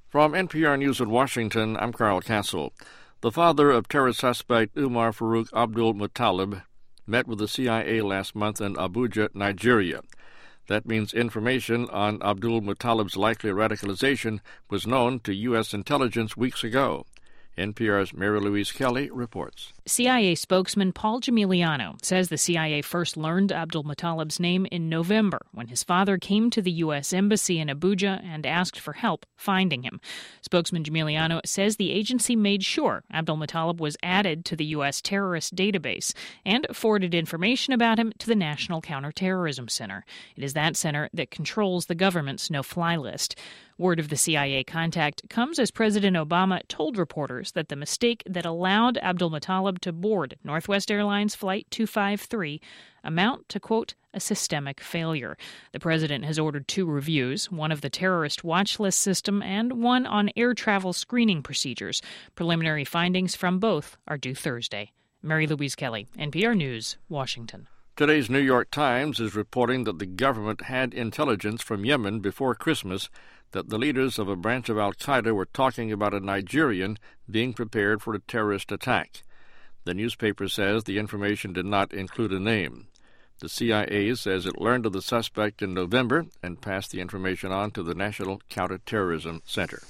From NPR News in Washington, I'm Carl Castle. The father of terror suspect Umar Farouk Abdul Muttalib met with the CIA last month in Abuja, Nigeria. That means information on Abdul Muttalib's likely radicalization was known to U.S. intelligence weeks ago. NPR's Mary Louise Kelly reports. CIA spokesman Paul Gimiliano says the CIA first learned Abdul Muttalib's name in November when his father came to the U.S. Embassy in Abuja and asked for help finding him. Spokesman Gimiliano says the agency made sure Abdul Muttalib was added to the U.S. terrorist database and forwarded information about him to the National Counterterrorism Center. It is that center that controls the government's no-fly list. Word of the CIA contact comes as President Obama told reporters that the mistake that allowed Abdul Muttalib to board Northwest Airlines Flight 253 amount to, quote, a systemic failure. The president has ordered 2 reviews, one of the terrorist watch list system and one on air travel screening procedures. Preliminary findings from both are due Thursday. Mary Louise Kelly, NPR News, Washington. Today's New York Times is reporting that the government had intelligence from Yemen before Christmas that the leaders of a branch of al-Qaeda were talking about a Nigerian being prepared for a terrorist attack. The newspaper says the information did not include a name. The CIA says it learned of the suspect in November and passed the information on to the National Counterterrorism Center.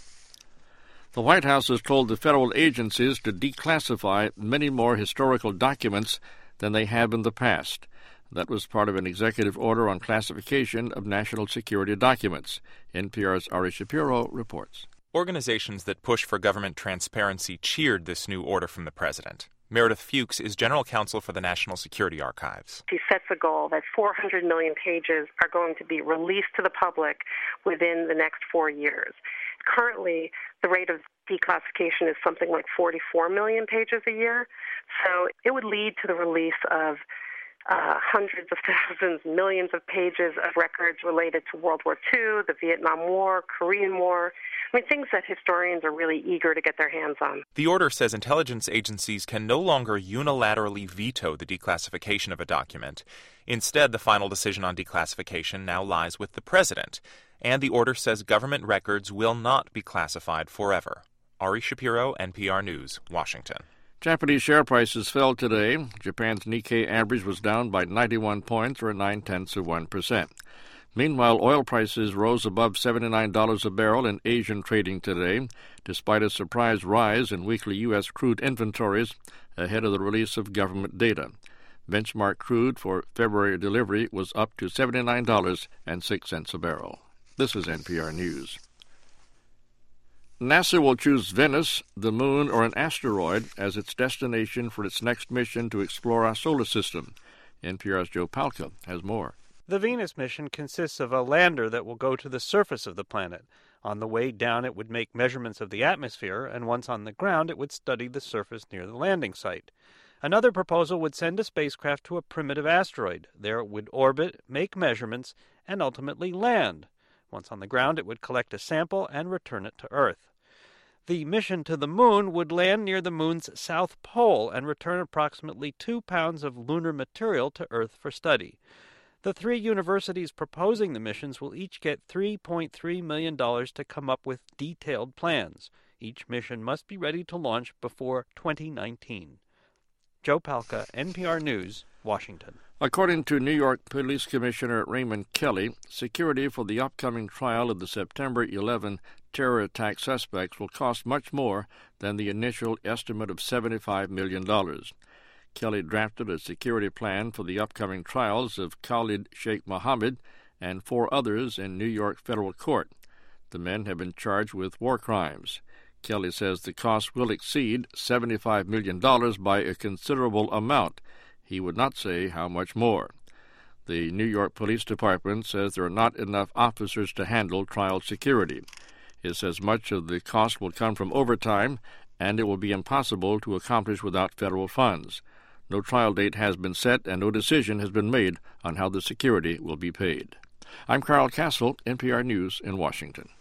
The White House has told the federal agencies to declassify many more historical documents than they have in the past. That was part of an executive order on classification of national security documents. NPR's Ari Shapiro reports. Organizations that push for government transparency cheered this new order from the president. Meredith Fuchs is general counsel for the National Security Archives. He sets a goal that 400 million pages are going to be released to the public within the next 4 years. Currently, the rate of declassification is something like 44 million pages a year. So it would lead to the release of hundreds of thousands, millions of pages of records related to World War II, the Vietnam War, Korean War. I mean, things that historians are really eager to get their hands on. The order says intelligence agencies can no longer unilaterally veto the declassification of a document. Instead, the final decision on declassification now lies with the president. And the order says government records will not be classified forever. Ari Shapiro, NPR News, Washington. Japanese share prices fell today. Japan's Nikkei average was down by 91 points, or 0.9%. Meanwhile, oil prices rose above $79 a barrel in Asian trading today, despite a surprise rise in weekly U.S. crude inventories ahead of the release of government data. Benchmark crude for February delivery was up to $79.06 a barrel. This is NPR News. NASA will choose Venus, the Moon, or an asteroid as its destination for its next mission to explore our solar system. NPR's Joe Palca has more. The Venus mission consists of a lander that will go to the surface of the planet. On the way down, it would make measurements of the atmosphere, and once on the ground, it would study the surface near the landing site. Another proposal would send a spacecraft to a primitive asteroid. There it would orbit, make measurements, and ultimately land. Once on the ground, it would collect a sample and return it to Earth. The mission to the Moon would land near the Moon's south pole and return approximately 2 pounds of lunar material to Earth for study. The 3 universities proposing the missions will each get $3.3 million to come up with detailed plans. Each mission must be ready to launch before 2019. Joe Palca, NPR News, Washington. According to New York Police Commissioner Raymond Kelly, security for the upcoming trial of the September 11 terror attack suspects will cost much more than the initial estimate of $75 million. Kelly drafted a security plan for the upcoming trials of Khalid Sheikh Mohammed and 4 others in New York federal court. The men have been charged with war crimes. Kelly says the cost will exceed $75 million by a considerable amount. He would not say how much more. The New York Police Department says there are not enough officers to handle trial security. It says much of the cost will come from overtime, and it will be impossible to accomplish without federal funds. No trial date has been set, and no decision has been made on how the security will be paid. I'm Carl Castle, NPR News in Washington.